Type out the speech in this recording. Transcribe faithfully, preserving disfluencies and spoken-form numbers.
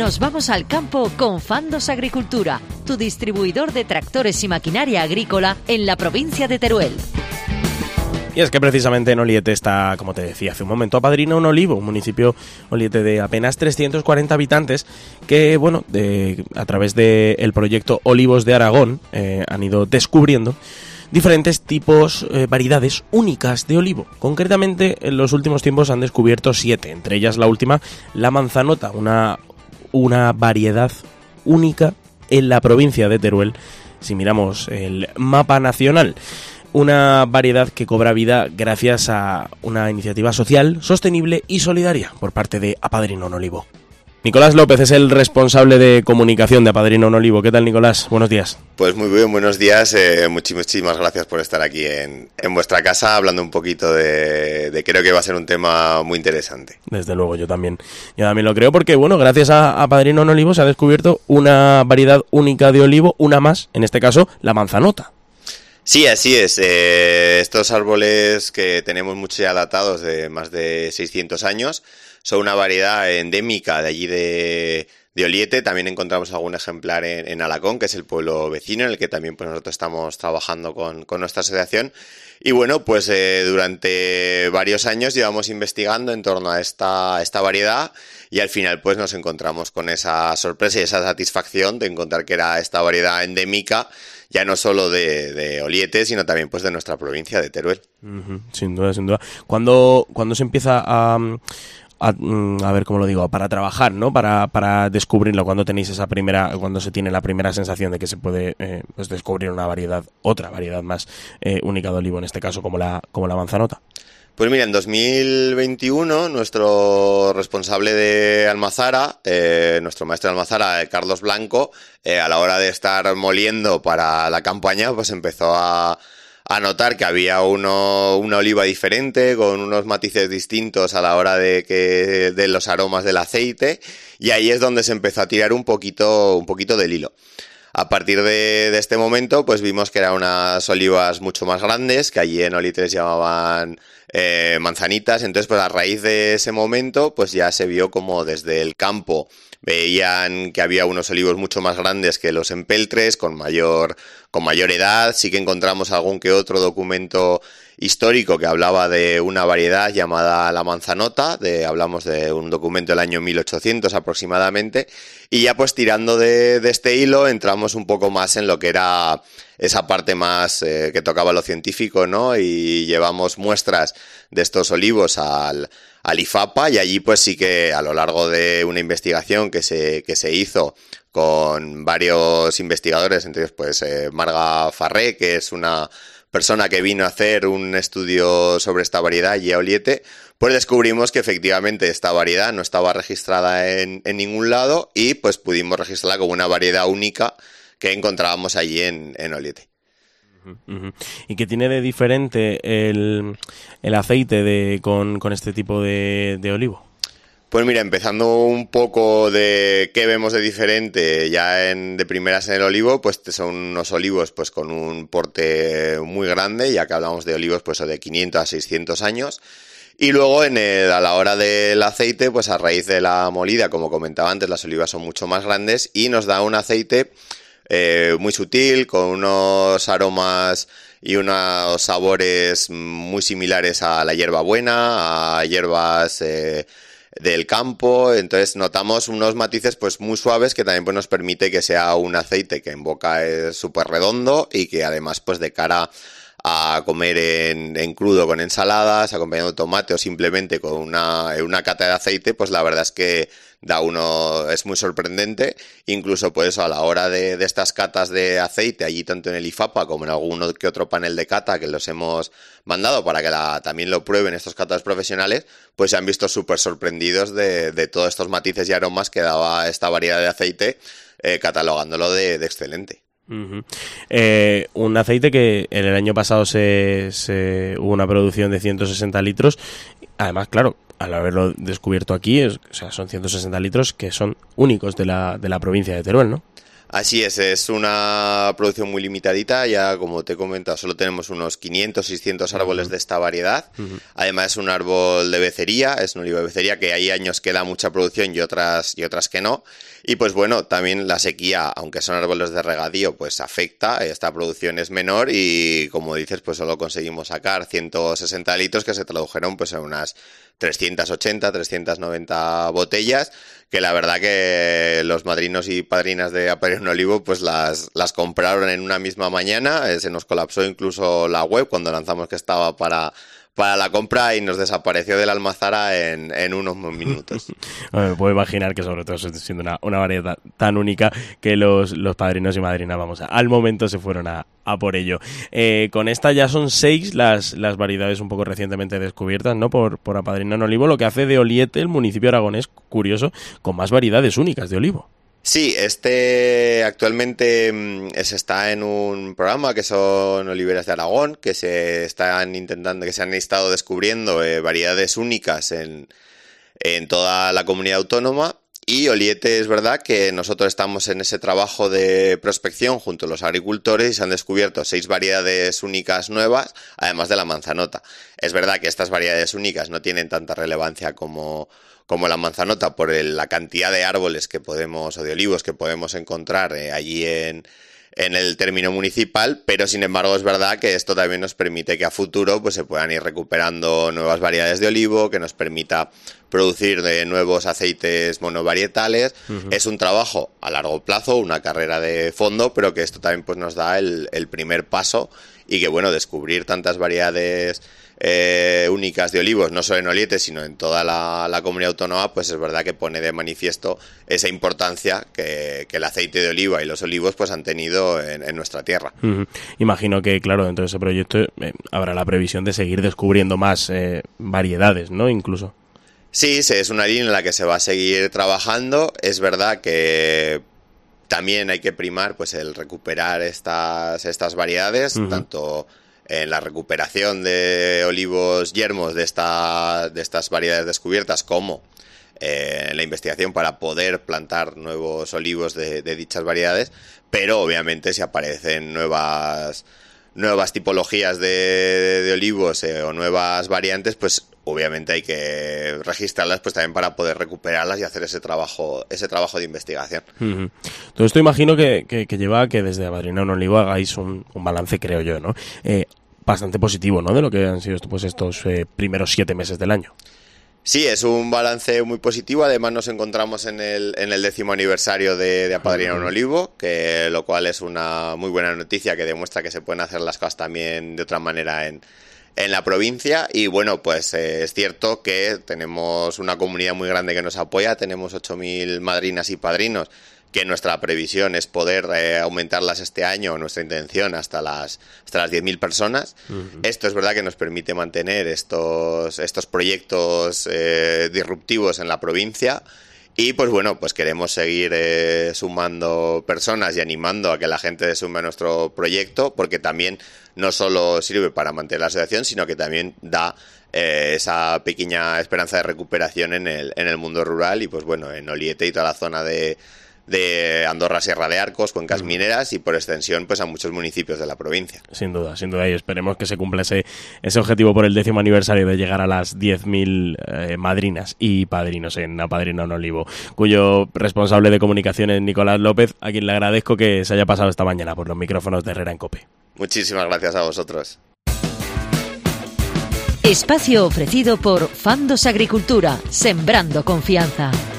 Nos vamos al campo con Fandos Agricultura, tu distribuidor de tractores y maquinaria agrícola en la provincia de Teruel. Y es que precisamente en Oliete está, como te decía hace un momento, apadrina un olivo, un municipio Oliete de apenas trescientos cuarenta habitantes que, bueno, de, a través del proyecto Olivos de Aragón eh, han ido descubriendo diferentes tipos, eh, variedades únicas de olivo. Concretamente, en los últimos tiempos han descubierto siete, entre ellas la última, la manzanota, una, una variedad única en la provincia de Teruel, si miramos el mapa nacional. Una variedad que cobra vida gracias a una iniciativa social, sostenible y solidaria por parte de Apadrina un Olivo. Nicolás López es el responsable de comunicación de Apadrina un Olivo. ¿Qué tal, Nicolás? Buenos días. Pues muy bien, buenos días. Eh, muchísimas gracias por estar aquí en, en vuestra casa hablando un poquito de, de... Creo que va a ser un tema muy interesante. Desde luego, yo también. Yo también lo creo porque, bueno, gracias a Apadrina un Olivo se ha descubierto una variedad única de olivo, una más, en este caso, la manzanota. Sí, así es. Eh, estos árboles que tenemos muchos ya datados de más de seiscientos años son una variedad endémica de allí de, de Oliete. También encontramos algún ejemplar en, en Alacón, que es el pueblo vecino en el que también pues nosotros estamos trabajando con, con nuestra asociación. Y bueno, pues eh, durante varios años llevamos investigando en torno a esta, esta variedad y al final pues nos encontramos con esa sorpresa y esa satisfacción de encontrar que era esta variedad endémica ya no solo de, de Oliete, sino también pues de nuestra provincia de Teruel. Uh-huh, sin duda, sin duda. ¿Cuándo, cuándo se empieza a, a, a ver cómo lo digo, para trabajar, ¿no? Para, para descubrirlo, cuando tenéis esa primera, cuando se tiene la primera sensación de que se puede eh, pues descubrir una variedad, otra variedad más eh, única de olivo, en este caso como la, como la manzanota? Pues mira, en dos mil veintiuno nuestro responsable de Almazara, eh, nuestro maestro de Almazara, Carlos Blanco, eh, a la hora de estar moliendo para la campaña, pues empezó a, a notar que había uno, una oliva diferente, con unos matices distintos a la hora de que de los aromas del aceite, y ahí es donde se empezó a tirar un poquito, un poquito del hilo. A partir de, de este momento, pues vimos que eran unas olivas mucho más grandes, que allí en Oliete les llamaban eh, manzanitas. Entonces, pues a raíz de ese momento, pues ya se vio como desde el campo veían que había unos olivos mucho más grandes que los empeltres, con mayor, con mayor edad. Sí que encontramos algún que otro documento histórico que hablaba de una variedad llamada la manzanota, de, hablamos de un documento del año mil ochocientos aproximadamente, y ya pues tirando de, de este hilo entramos un poco más en lo que era esa parte más eh, que tocaba lo científico, ¿no? Y llevamos muestras de estos olivos al, al IFAPA, y allí pues sí que a lo largo de una investigación que se, que se hizo con varios investigadores, entre ellos pues eh, Marga Farré, que es una persona que vino a hacer un estudio sobre esta variedad allí a Oliete, pues descubrimos que efectivamente esta variedad no estaba registrada en, en ningún lado y pues pudimos registrarla como una variedad única que encontrábamos allí en, en Oliete. Uh-huh, uh-huh. ¿Y qué tiene de diferente el, el aceite de, con, con este tipo de, de olivo? Pues mira, empezando un poco de qué vemos de diferente ya en, de primeras en el olivo, pues son unos olivos pues con un porte muy grande, ya que hablamos de olivos pues de quinientos a seiscientos años. Y luego en el, a la hora del aceite, pues a raíz de la molida, como comentaba antes, las olivas son mucho más grandes y nos da un aceite eh, muy sutil, con unos aromas y unos sabores muy similares a la hierbabuena, a hierbas Eh, del campo. Entonces notamos unos matices pues muy suaves que también pues nos permite que sea un aceite que en boca es súper redondo y que además pues de cara a comer en, en crudo con ensaladas, acompañado de tomate o simplemente con una, una cata de aceite, pues la verdad es que da uno, es muy sorprendente. Incluso pues a la hora de, de estas catas de aceite, allí tanto en el IFAPA como en alguno que otro panel de cata que los hemos mandado para que la, también lo prueben estos catadores profesionales, pues se han visto súper sorprendidos de, de todos estos matices y aromas que daba esta variedad de aceite, eh, catalogándolo de, de excelente. Uh-huh. Eh, un aceite que en el año pasado se, se hubo una producción de ciento sesenta litros. Además, claro, al haberlo descubierto aquí, es, o sea, son ciento sesenta litros que son únicos de la, de la provincia de Teruel, ¿no? Así es, es una producción muy limitadita, ya como te he comentado, solo tenemos unos quinientos, seiscientos árboles uh-huh. de esta variedad. Uh-huh. Además es un árbol de becería, es un olivo de becería que hay años que da mucha producción y otras, y otras que no. Y pues bueno, también la sequía, aunque son árboles de regadío, pues afecta, esta producción es menor y como dices, pues solo conseguimos sacar ciento sesenta litros que se tradujeron pues en unas trescientas ochenta, trescientas noventa botellas, que la verdad que los madrinos y padrinas de Apadrina un Olivo pues las, las compraron en una misma mañana, eh, se nos colapsó incluso la web cuando lanzamos que estaba para... para la compra y nos desapareció de la almazara en, en unos minutos. Bueno, me puedo imaginar que sobre todo siendo una, una variedad tan única que los, los padrinos y madrinas, vamos, al momento se fueron a, a por ello. Eh, con esta ya son seis las, las variedades un poco recientemente descubiertas, ¿no? Por, por Apadrina un Olivo, lo que hace de Oliete el municipio aragonés, curioso, con más variedades únicas de olivo. Sí, este actualmente mmm, se está en un programa que son Oliveras de Aragón, que se están intentando, que se han estado descubriendo eh, variedades únicas en, en toda la comunidad autónoma. Y Oliete es verdad que nosotros estamos en ese trabajo de prospección junto a los agricultores y se han descubierto seis variedades únicas nuevas, además de la manzanota. Es verdad que estas variedades únicas no tienen tanta relevancia como... como la manzanota por el, la cantidad de árboles que podemos o de olivos que podemos encontrar eh, allí en, en el término municipal, pero sin embargo es verdad que esto también nos permite que a futuro pues se puedan ir recuperando nuevas variedades de olivo, que nos permita producir de nuevos aceites monovarietales. Uh-huh. Es un trabajo a largo plazo, una carrera de fondo, pero que esto también pues nos da el, el primer paso y que bueno, descubrir tantas variedades Eh, únicas de olivos, no solo en Oliete, sino en toda la, la comunidad autónoma, pues es verdad que pone de manifiesto esa importancia que, que el aceite de oliva y los olivos pues han tenido en, en nuestra tierra. Uh-huh. Imagino que, claro, dentro de ese proyecto eh, habrá la previsión de seguir descubriendo más eh, variedades, ¿no? Incluso. Sí, es una línea en la que se va a seguir trabajando. Es verdad que también hay que primar pues el recuperar estas, estas variedades, uh-huh. tanto en la recuperación de olivos yermos de, esta, de estas variedades descubiertas como eh, en la investigación para poder plantar nuevos olivos de, de dichas variedades, pero obviamente si aparecen nuevas, nuevas tipologías de, de olivos eh, o nuevas variantes, pues obviamente hay que registrarlas pues también para poder recuperarlas y hacer ese trabajo ese trabajo de investigación. Uh-huh. Todo esto imagino que, que, que lleva a que desde Apadrina un Olivo hagáis un, un balance, creo yo, ¿no? Eh, bastante positivo, ¿no? De lo que han sido pues estos eh, primeros siete meses del año. Sí, es un balance muy positivo. Además nos encontramos en el, en el décimo aniversario de, de Apadrina un Olivo, que lo cual es una muy buena noticia que demuestra que se pueden hacer las cosas también de otra manera en en la provincia. Y bueno, pues eh, es cierto que tenemos una comunidad muy grande que nos apoya, tenemos ocho mil madrinas y padrinos, que nuestra previsión es poder eh, aumentarlas este año, nuestra intención hasta las hasta las diez mil personas. Uh-huh. Esto es verdad que nos permite mantener estos, estos proyectos eh, disruptivos en la provincia. Y pues bueno, pues queremos seguir eh, sumando personas y animando a que la gente se sume a nuestro proyecto, porque también no solo sirve para mantener la asociación, sino que también da eh, esa pequeña esperanza de recuperación en el, en el mundo rural. Y pues bueno, en Oliete y toda la zona de, de Andorra, Sierra de Arcos, cuencas mineras y por extensión pues a muchos municipios de la provincia. Sin duda, sin duda, y esperemos que se cumpla ese, ese objetivo por el décimo aniversario de llegar a las diez mil eh, madrinas y padrinos en Apadrina un Olivo, cuyo responsable de comunicación es Nicolás López, a quien le agradezco que se haya pasado esta mañana por los micrófonos de Herrera en COPE. Muchísimas gracias a vosotros. Espacio ofrecido por Fandos Agricultura, sembrando confianza.